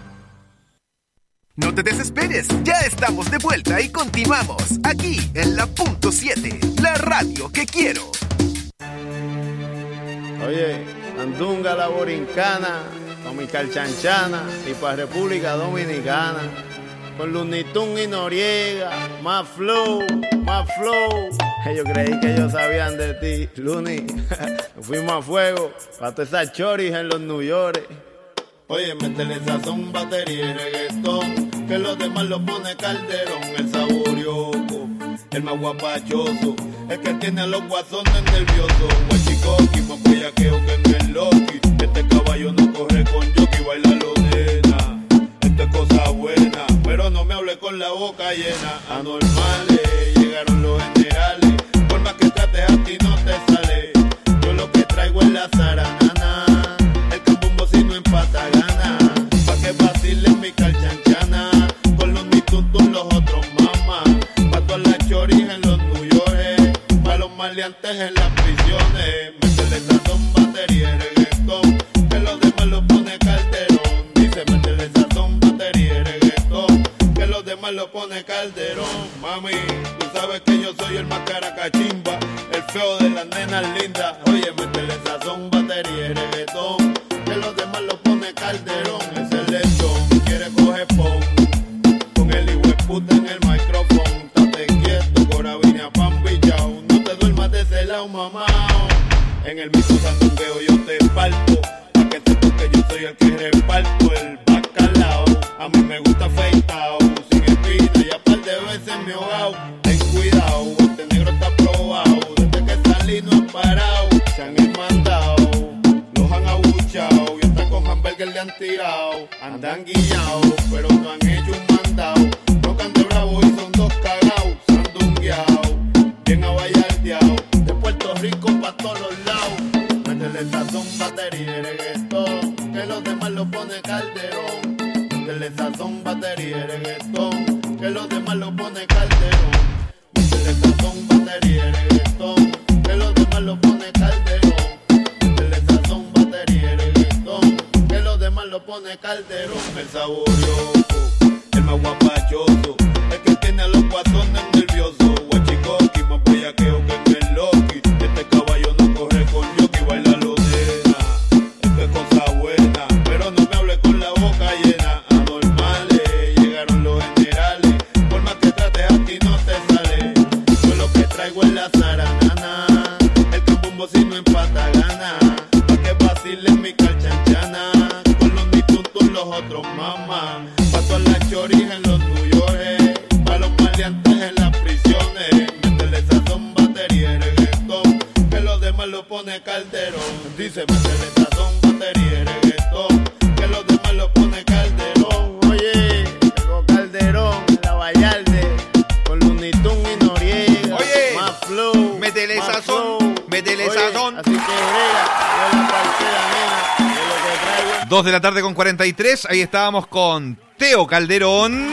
No te desesperes, ya estamos de vuelta y continuamos aquí en la punto siete, la radio que quiero. Oye, andunga la borincana, con mi calchanchana y para República Dominicana. Con Lunitún y Noriega, más flow, más flow. Yo creí que ellos sabían de ti, Luni. Fuimos a fuego, para todas esas choris en los New York. Oye, métele sazón, batería y reggaetón, que los demás lo pone Calderón. El saborioco, el más guapachoso, el que tiene a los guasones nerviosos. Guachicoqui, más bellaqueo que en el Loki. Este caballo no corre con jockey, baila lo nena. Esto es cosa buena, pero no me hable con la boca llena. Anormales, llegaron los generales, por más que trates a ti no te sale. Yo lo que traigo es la zaranana, el cambumbo si no empata gana. Pa' que vacilen mi calchanchana, con los mitutos los otros mamás. Pa' todas las choris en los New York, pa' los maleantes en las prisiones. Métele sazón, batería y reggaetón, que los demás lo pone Calderón. Dice métele sazón, batería y reggaetón, que los demás lo pone Calderón. Mami, tú sabes que yo soy el más caracachimba, el feo de las nenas lindas. Oye, métele sazón, batería y reggaetón, que los demás lo pone Calderón. Es el lechón, quiere coger pon, con el hijo de puta en el micrófono. Estate quieto, corabina, pan bichao, no te duermas de ese lado, mamá. En el mismo sandungueo yo te parto, pa' que sepas que yo soy el que reparto el bacalao. A mí me gusta afeitao, sin espina y a par de veces me he ahogado. Ten cuidado, este negro está probado, desde que salí no he parado. Se han mandado, los han abuchado y hasta con hamburger le han tirado. Andan guillados, pero no han hecho un mandado. Tocan de bravo y son dos cagados, sandungueados, bien abayardeados, de Puerto Rico pa' todos los lados. Métele sazón, batería y reggaetón, que los demás lo pone Calderón. Métele sazón, batería y reggaetón, que los demás lo pone Calderón. Métele sazón, batería y reggaetón, que los demás lo pone Calderón. Métele sazón, batería y reggaetón, que los demás lo pone Calderón. El saborioco, el más guapachoso, el que tiene a los guasones nerviosos. Guachicoqui, más bellaqueo que en el Loki. Este caballo no corre con jockey, baila lo nena. Esto es cosa buena, pero no me hable con la boca llena. Anormales, llegaron los generales, por más que trates a ti no te sale. Yo lo que traigo es la zaranana, el cambumbo si no empata gana. Pa' que vacilen mi calchanchana, con los mitutos los otros mamás. Pa' todas las choris en los New York, pa' los maleantes en las prisiones. Métele sazón, batería y reggaetón, que los demás lo pone Calderón. Dice métele sazón, batería y reggaetón, que los demás lo pone Calderón. Oye, llegó Calderón en la Vallarde, con Lunitún y Noriega. Oye, más flow, métele más sazón, flow. métele Oye, sazón. Así que brega, yo la parcera, nena, de lo que traigo. Dos de la tarde con cuarenta y tres, ahí estábamos con Teo Calderón.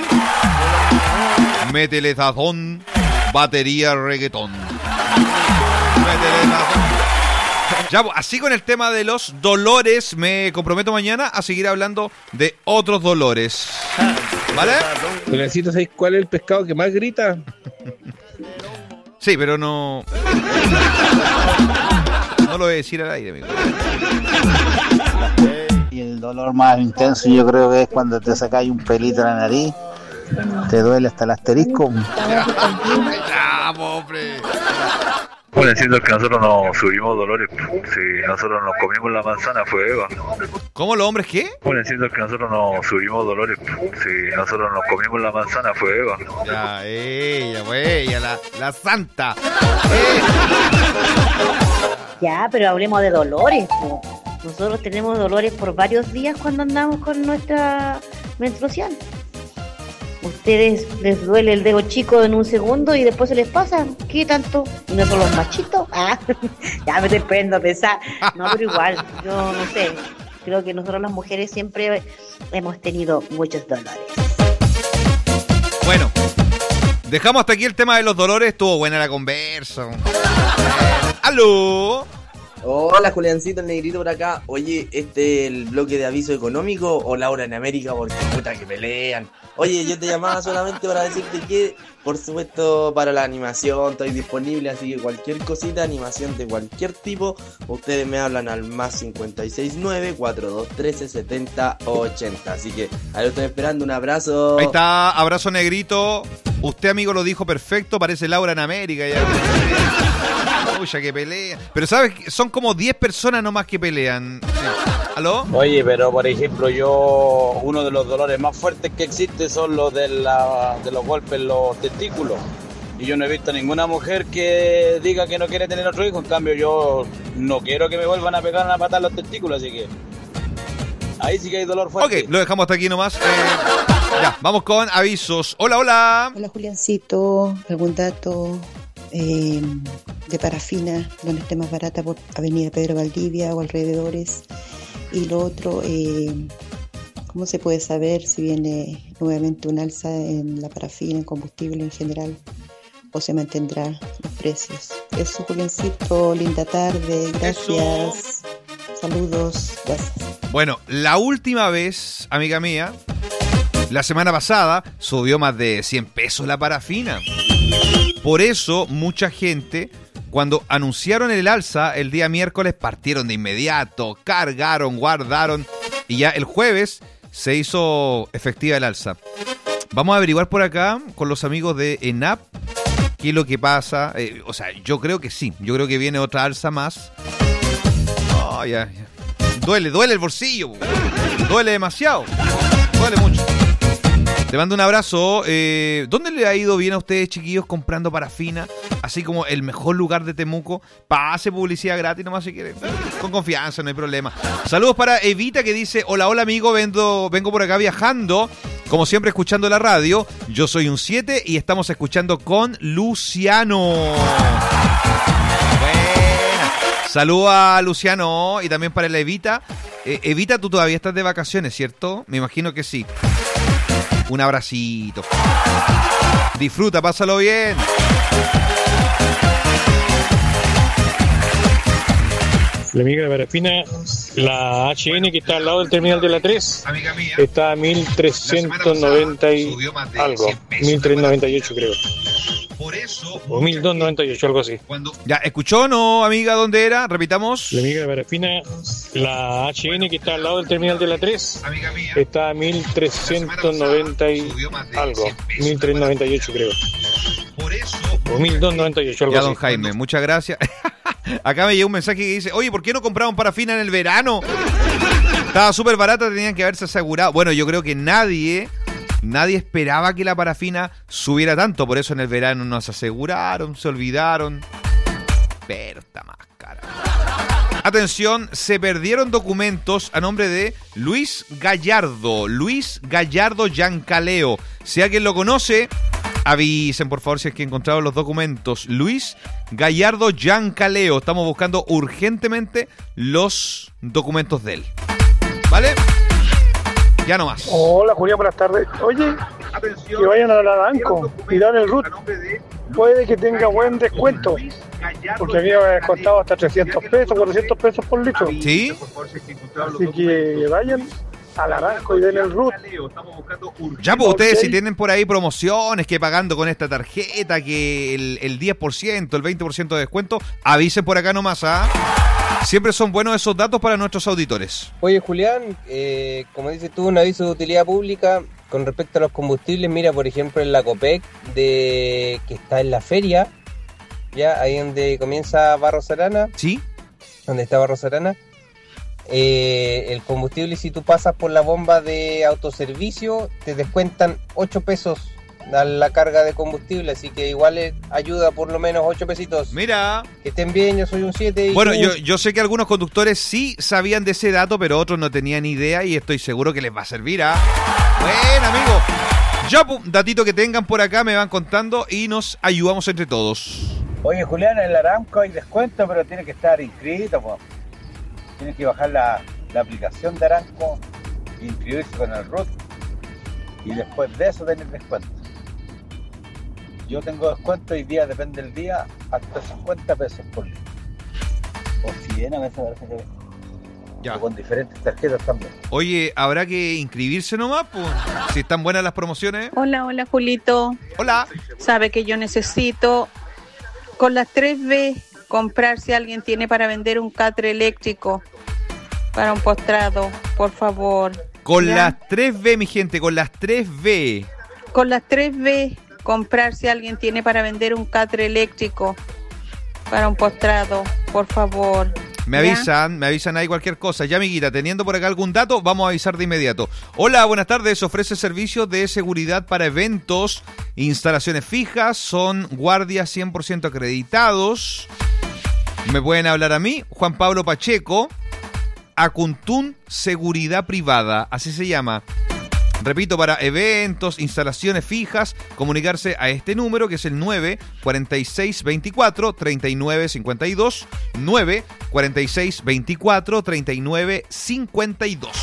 Métele sazón, batería, reggaetón. Métele sazón. Ya, así con el tema de los dolores, me comprometo mañana a seguir hablando de otros dolores. ¿Vale? Necesito saber cuál es el pescado que más grita. Sí, pero no... No lo voy a decir al aire, amigo. Y el dolor más intenso yo creo que es cuando te sacáis un pelito en la nariz, te duele hasta el asterisco. Ya, pobre. Bueno, siendo que nosotros nos subimos dolores, si nosotros nos comimos la manzana fue Eva. ¿Cómo los hombres qué? Bueno, siendo que nosotros nos subimos dolores, si nosotros nos comimos la manzana fue Eva. Ya, ella, pues ella, la, la santa. Ya, pero hablemos de dolores, po. Nosotros tenemos dolores por varios días cuando andamos con nuestra menstruación. Ustedes les duele el dedo chico en un segundo y después se les pasa. ¿Qué tanto? ¿No son los machitos? Ah, ya me estoy poniendo a pensar. No, pero igual, yo no sé. Creo que nosotros las mujeres siempre hemos tenido muchos dolores. Bueno, dejamos hasta aquí el tema de los dolores. Estuvo buena la conversa. ¡Aló! Hola, Juliancito, el negrito por acá. Oye, ¿este es el bloque de aviso económico o Laura en América? Porque puta que pelean. Oye, yo te llamaba solamente para decirte que, por supuesto, para la animación estoy disponible, así que cualquier cosita, animación de cualquier tipo, ustedes me hablan al más cincuenta y seis nueve, cuarenta y dos trece, setenta ochenta. Así que ahí lo estoy esperando, un abrazo. Ahí está, abrazo negrito. Usted, amigo, lo dijo perfecto, parece Laura en América. Ya. Uy, que pelea. Pero, ¿sabes? Son como diez personas nomás que pelean. ¿Aló? Oye, pero por ejemplo, yo, uno de los dolores más fuertes que existe son los de, la, de los golpes en los testículos. Y yo no he visto ninguna mujer que diga que no quiere tener otro hijo. En cambio, yo no quiero que me vuelvan a pegar una patada en los testículos, así que ahí sí que hay dolor fuerte. Ok, lo dejamos hasta aquí nomás. Eh, ya, vamos con avisos. Hola, hola. Hola, Juliancito. ¿Algún dato eh, de parafina donde esté más barata por Avenida Pedro Valdivia o alrededores? Y lo otro, eh, ¿cómo se puede saber si viene nuevamente un alza en la parafina, en combustible en general, o se mantendrán los precios? Eso, Juliancito, linda tarde, gracias. Eso. Saludos, gracias. Bueno, la última vez, amiga mía, la semana pasada subió más de cien pesos la parafina. Por eso mucha gente, cuando anunciaron el alza el día miércoles, partieron de inmediato, cargaron, guardaron y ya el jueves se hizo efectiva el alza. Vamos a averiguar por acá con los amigos de ENAP qué es lo que pasa. Eh, o sea, yo creo que sí, yo creo que viene otra alza más. Oh, ya, ya. Duele, duele el bolsillo, duele demasiado, duele mucho. Te mando un abrazo. Eh, ¿Dónde le ha ido bien a ustedes, chiquillos, comprando parafina? Así como el mejor lugar de Temuco. Pase publicidad gratis nomás si quieren. Con confianza, no hay problema. Saludos para Evita que dice: hola, hola amigo, vengo, vengo por acá viajando. Como siempre escuchando la radio. Yo soy un siete y estamos escuchando con Luciano. Buena. Saludos a Luciano y también para la Evita. Eh, Evita, tú todavía estás de vacaciones, ¿cierto? Me imagino que sí. Un abracito. Disfruta, pásalo bien. La amiga de parafina, la H N que está al lado del terminal de la tres, está a mil trescientos noventa y algo, mil trescientos noventa y ocho creo. O mil doscientos noventa y ocho, algo así. Ya, ¿escuchó o no, amiga, dónde era? Repitamos. La amiga de parafina, la H N que está al lado del terminal de la tres, está a mil trescientos noventa y algo, mil trescientos noventa y ocho creo. O mil doscientos noventa y ocho, algo ya, así. Don Jaime, muchas gracias. Acá me llegó un mensaje que dice: oye, ¿por qué no compraron parafina en el verano? Estaba súper barata, tenían que haberse asegurado. Bueno, yo creo que nadie... Nadie esperaba que la parafina subiera tanto, por eso en el verano nos aseguraron, se olvidaron. Pero está más cara. Atención, se perdieron documentos a nombre de Luis Gallardo. Luis Gallardo Yancaleo. Si alguien lo conoce, avisen por favor si es que encontraron los documentos. Luis Gallardo Yancaleo. Estamos buscando urgentemente los documentos de él. ¿Vale? Ya nomás. Hola Julián, buenas tardes. Oye, que vayan a la Banco y dan el R U T. Puede que tenga buen descuento, porque había costado hasta trescientos pesos, cuatrocientos pesos por litro. ¿Sí? Así que vayan a la Banco y den el R U T. Ya, pues ustedes si tienen por ahí promociones, que pagando con esta tarjeta, que el, el diez por ciento, el veinte por ciento de descuento, avisen por acá nomás, ¿ah? Siempre son buenos esos datos para nuestros auditores. Oye, Julián, eh, como dices tú, un aviso de utilidad pública con respecto a los combustibles. Mira, por ejemplo, en la Copec, de que está en la feria, ya ahí donde comienza Barros Arana. Sí. Donde está Barros Arana. Eh, el combustible, si tú pasas por la bomba de autoservicio, te descuentan ocho pesos a la carga de combustible, así que igual eh, ayuda por lo menos ocho pesitos. Mira. Que estén bien, yo soy un siete. Y bueno, tú... yo, yo sé que algunos conductores sí sabían de ese dato, pero otros no tenían idea y estoy seguro que les va a servir, ¿ah? Buen amigo. Ya, datito que tengan por acá, me van contando y nos ayudamos entre todos. Oye, Julián, en el Aramco hay descuento, pero tiene que estar inscrito, pues. Tienes que bajar la, la aplicación de Aramco, inscribirse con el root y después de eso tener descuento. Yo tengo descuento hoy día, depende del día, hasta cincuenta pesos por litro. O cien a veces parece que... Ya. Con diferentes tarjetas también. Oye, habrá que inscribirse nomás, pues. Si están buenas las promociones. Hola, hola, Julito. Hola. Sabe que yo necesito, con las tres B, comprar si alguien tiene para vender un catre eléctrico para un postrado, por favor. Con ¿Ya? las tres B, mi gente, con las tres B. Con las tres B, comprar si alguien tiene para vender un catre eléctrico para un postrado, por favor. Me ¿Ya? avisan, me avisan ahí cualquier cosa. Ya, amiguita, teniendo por acá algún dato, vamos a avisar de inmediato. Hola, buenas tardes. Ofrece servicios de seguridad para eventos, instalaciones fijas, son guardias cien por ciento acreditados. Me pueden hablar a mí, Juan Pablo Pacheco, Acuntún Seguridad Privada, así se llama. Repito, para eventos, instalaciones fijas, comunicarse a este número que es el nueve cuatro seis dos cuatro, tres nueve cinco dos, nueve cuatro seis dos cuatro, tres nueve cinco dos.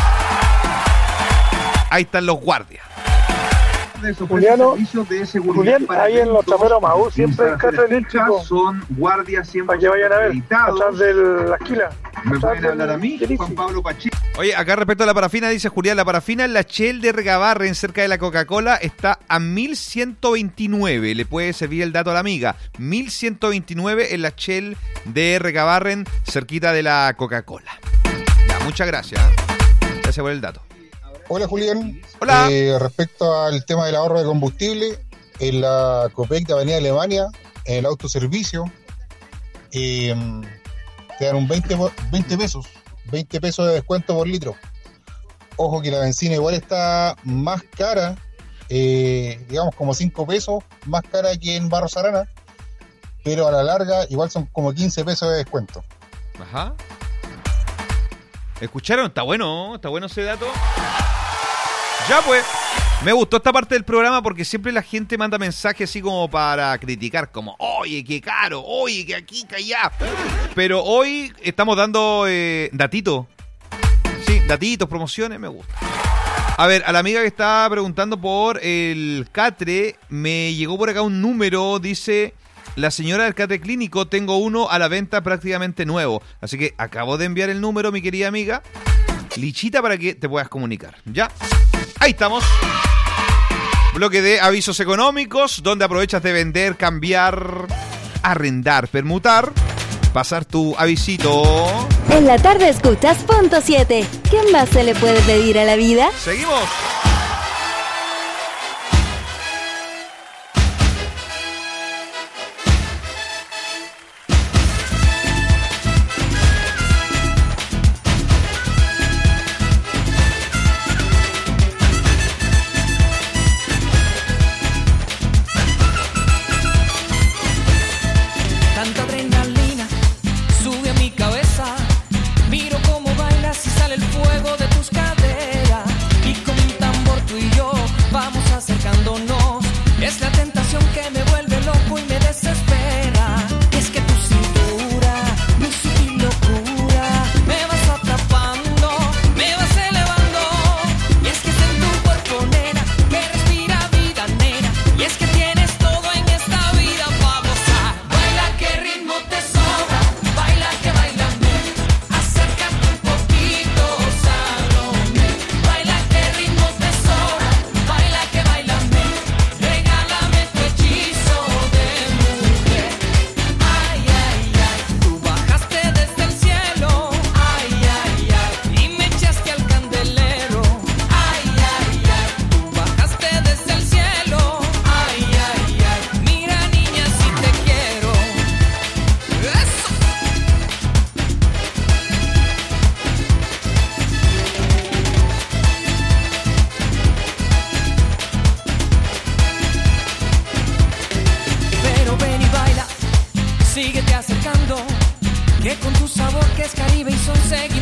Ahí están los guardias. Juliano, Julián, ahí en los traperos Maú siempre hay catre eléctrico. Son guardias siempre para que vayan a ver, atrás de la esquila. Me pueden hablar a mí, Juan Pablo Pacheco. Oye, acá respecto a la parafina, dice Julián, la parafina en la Shell de Regabarren, cerca de la Coca-Cola, está a mil ciento veintinueve. Le puede servir el dato a la amiga. mil ciento veintinueve en la Shell de Regabarren, cerquita de la Coca-Cola. Ya, muchas gracias. Gracias por el dato. Hola, Julián. Hola. Eh, respecto al tema del ahorro de combustible, en la Copec de Avenida Alemania, en el autoservicio, eh, te dan un veinte, veinte pesos, veinte pesos de descuento por litro. Ojo que la benzina igual está más cara, eh, digamos como cinco pesos, más cara que en Barros Arana, pero a la larga igual son como quince pesos de descuento. Ajá. ¿Escucharon? Está bueno, está bueno ese dato. Ya pues, me gustó esta parte del programa porque siempre la gente manda mensajes así como para criticar, como, oye, qué caro, oye, que aquí, que allá. Pero hoy estamos dando eh, datitos. Sí, datitos, promociones, me gusta. A ver, a la amiga que está preguntando por el catre, me llegó por acá un número, dice... La señora del catre clínico, tengo uno a la venta prácticamente nuevo. Así que acabo de enviar el número, mi querida amiga Lichita, para que te puedas comunicar. ¿Ya? Ahí estamos. Bloque de avisos económicos, donde aprovechas de vender, cambiar, arrendar, permutar, pasar tu avisito. En la tarde escuchas punto siete. ¿Qué más se le puede pedir a la vida? Seguimos.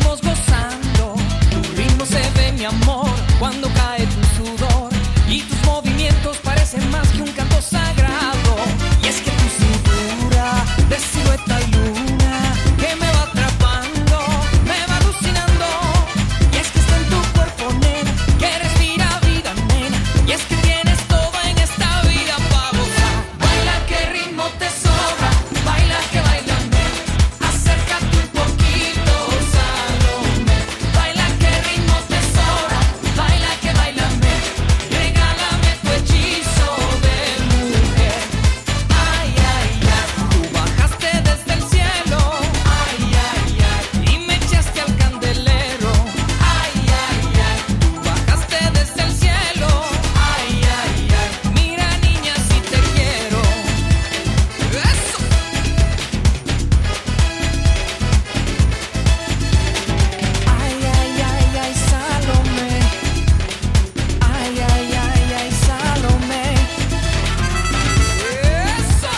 Cuando cae tu sudor y tus movimientos parecen más que un canto sagrado. Y es que tu cintura de silueta y luna que me va atrapando, me va alucinando. Y es que está en tu cuerpo, nena, que respira vida, nena. Y es que tienes todo en esta vida para gozar. Baila que ritmo te sobra, baila que baila, nena. Acércate un poquito, Salomé. Baila que ritmo te sobra, baila que baila, nena. Regálame tu hechizo de mujer. Ay, ay, ay, tú bajaste desde el cielo. Ay, ay, ay, y me echaste al candelero. Ay, ay, ay, tú bajaste desde el cielo. Ay, ay, ay, mira niña si te quiero. Eso. Ay, ay, ay, ay, Salomé. Ay, ay, ay, ay, Salomé. Eso.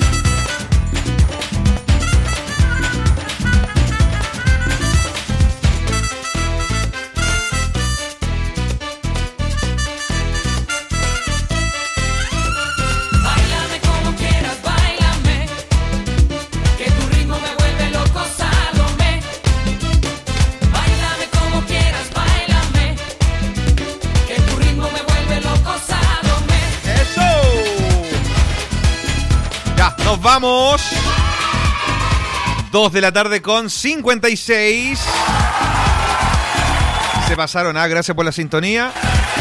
Báilame como quieras, báilame, que tu ritmo me vuelve loco, Salomé. Báilame como quieras, báilame, que tu ritmo me vuelve loco, Salomé. ¡Eso! Ya, nos vamos. Dos de la tarde con cincuenta y seis. Se pasaron, ah, gracias por la sintonía.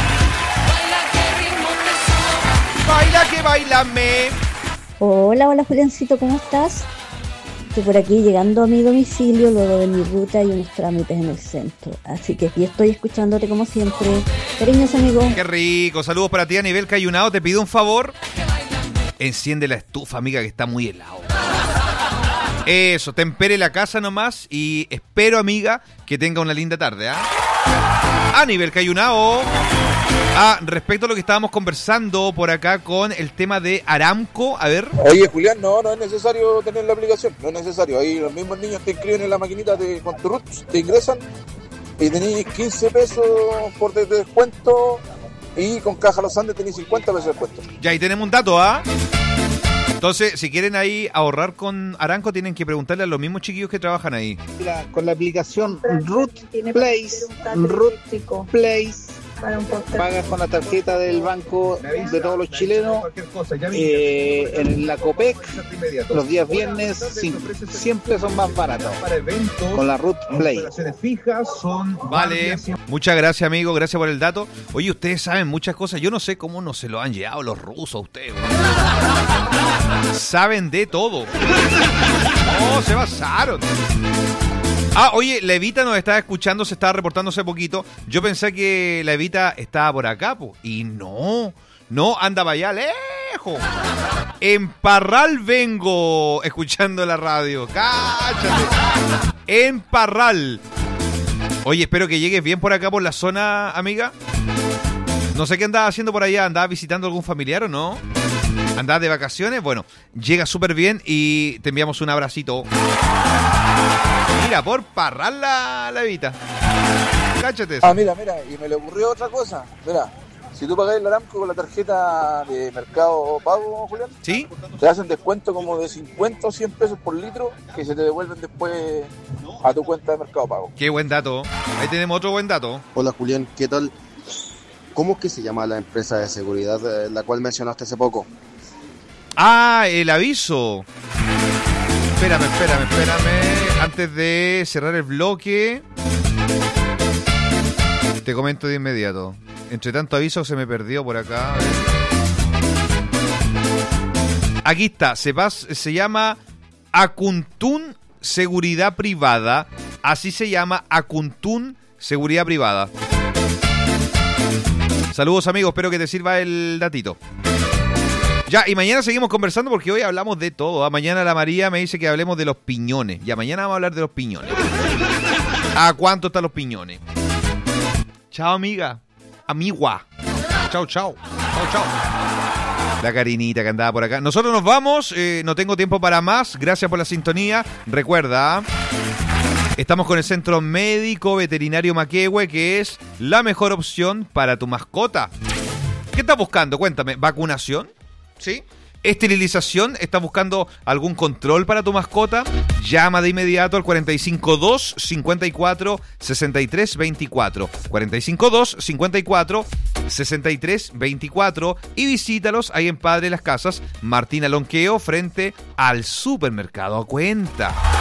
Baila que bailame. Hola, hola Juliancito, ¿cómo estás? Estoy por aquí llegando a mi domicilio luego de mi ruta y unos trámites en el centro. Así que aquí estoy escuchándote como siempre. Cariños, amigo. Qué rico. Saludos para ti a nivel Cayunao. Te pido un favor. Enciende la estufa, amiga, que está muy helado. Eso, tempere la casa nomás y espero, amiga, que tenga una linda tarde, ¿ah? A nivel Cayunao. Ah, respecto a lo que estábamos conversando por acá con el tema de Aramco, a ver. Oye, Julián, no, no es necesario tener la aplicación, no es necesario. Ahí los mismos niños te inscriben en la maquinita de, con tu root, te ingresan y tenéis quince pesos por de descuento y con Caja Los Andes tenéis cincuenta pesos de descuento. Ya, ahí tenemos un dato, ¿ah? Entonces, si quieren ahí ahorrar con Aramco, tienen que preguntarle a los mismos chiquillos que trabajan ahí. Mira, con la aplicación Root Place, Root Place, pagas con la tarjeta del banco de todos los chilenos, eh, en la Copec, los días viernes siempre son más baratos, con la Root Play. Vale, muchas gracias, amigo, gracias por el dato. Oye, ustedes saben muchas cosas, yo no sé cómo no se lo han llevado los rusos a ustedes. Saben de todo. Oh, se basaron. Ah, oye, la Evita nos estaba escuchando, se estaba reportando hace poquito. Yo pensé que la Evita estaba por acá, po, y no, no, andaba allá lejos. En Parral vengo escuchando la radio. Cáchate. En Parral. Oye, espero que llegues bien por acá, por la zona, amiga. No sé qué andaba haciendo por allá. ¿Andaba visitando algún familiar o no? ¿Andabas de vacaciones? Bueno, llega súper bien y te enviamos un abracito. Mira, por Parral la, la Evita. Cáchate eso. Ah, mira, mira, y me le ocurrió otra cosa. Mira, si tú pagas el Aramco con la tarjeta de Mercado Pago, Julián, ¿sí? Te hacen descuento como de cincuenta o cien pesos por litro que se te devuelven después a tu cuenta de Mercado Pago. Qué buen dato. Ahí tenemos otro buen dato. Hola Julián, ¿qué tal? ¿Cómo es que se llama la empresa de seguridad eh, la cual mencionaste hace poco? Ah, el aviso. Espérame, espérame, espérame. Antes de cerrar el bloque, te comento de inmediato. Entre tanto aviso se me perdió por acá. Aquí está, se, pas, se llama Acuntún Seguridad Privada. Así se llama, Acuntún Seguridad Privada. Saludos, amigos, espero que te sirva el datito. Ya, y mañana seguimos conversando porque hoy hablamos de todo. ¿eh? Mañana la María me dice que hablemos de los piñones. Ya, mañana vamos a hablar de los piñones. ¿A cuánto están los piñones? Chao, amiga. Amigua. Chao, chao. Chao, chao. La Karinita que andaba por acá. Nosotros nos vamos. Eh, no tengo tiempo para más. Gracias por la sintonía. Recuerda, estamos con el Centro Médico Veterinario Maquehue, que es la mejor opción para tu mascota. ¿Qué estás buscando? Cuéntame. ¿Vacunación? ¿Sí? ¿Esterilización? ¿Estás buscando algún control para tu mascota? Llama de inmediato al cuatro cinco dos, cincuenta y cuatro, sesenta y tres veinticuatro. cuatro cinco dos, cincuenta y cuatro, sesenta y tres veinticuatro y visítalos ahí en Padre Las Casas, Martín Alonqueo, frente al supermercado Cuenta.